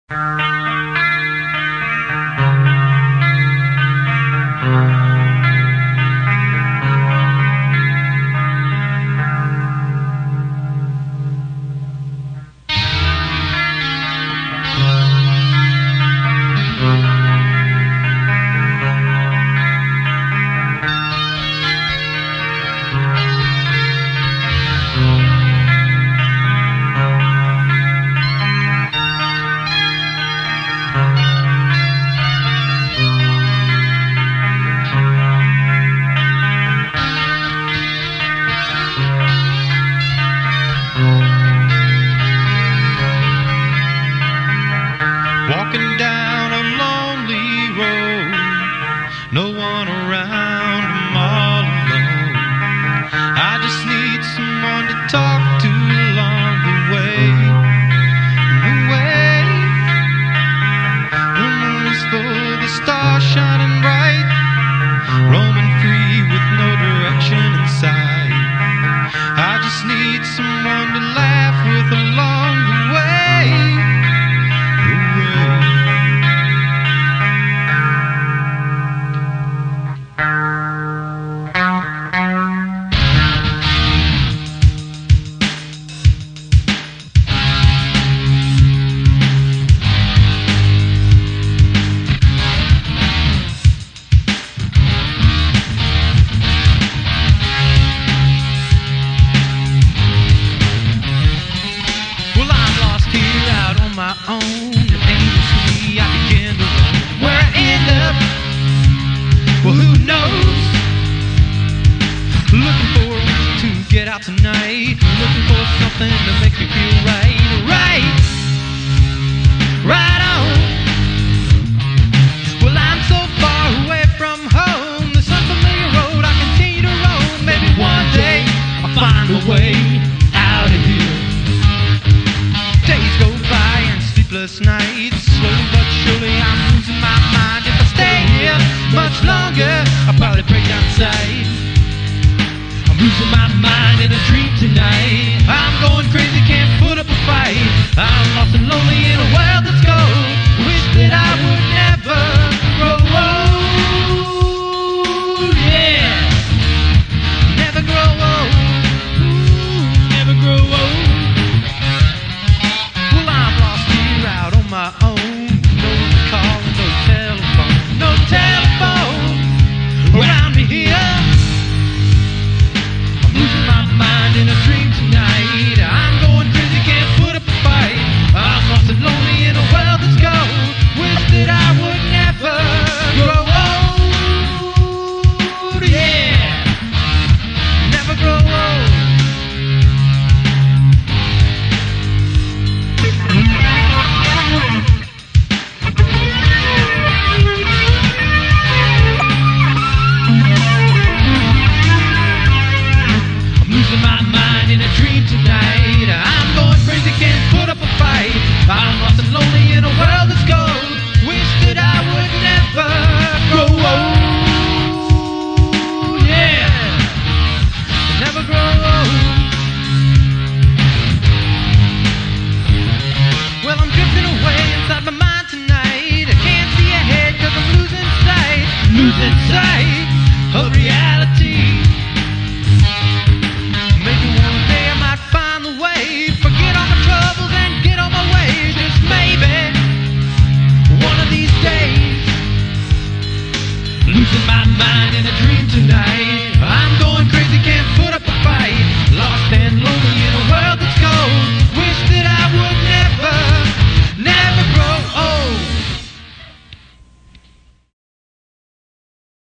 Walking down a lonely road, no one around, I'm all alone. I just need someone to talk to along the way. The moon is full, the stars shining bright, roaming free with no direction in sight. I just need someone to laugh with along the way. My own, aimlessly I begin to roam. Where I end up, well, who knows? Looking for a reason to get out tonight, looking for something that makes me feel right on. Well, I'm so far away from home, this unfamiliar road I continue to roam. Maybe one day I'll find a way out of here. Days go by and sleepless nights, slowly but surely I'm losing my mind. If I stay here much longer, I'll probably break down inside. I'm losing my mind in a dream tonight. I'm going crazy, can't put up a fight. I'm lost and lonely in a world that's cold. Wish that I would never grow old. Yeah, never grow old. Ooh, never grow old. My own, no call, no telephone around me here. I'm losing my mind in a dream tonight. I'm going crazy, can't put up a fight. I'm lost and lonely in a world that's cold. Wish that I would never grow old. Yeah, never grow old. My mind in a dream tonight. I'm going crazy, can't put up a fight. I'm lost and lonely in a world that's cold. Wish that I would never grow old. Yeah, never grow old. Well, I'm drifting away inside my mind tonight. I can't see ahead 'cause I'm losing sight of reality. Maybe one day I might find the way, forget all my troubles and get on my way. Just maybe one of these days. Losing my mind in a dream tonight. I'm going crazy, can't put up a fight.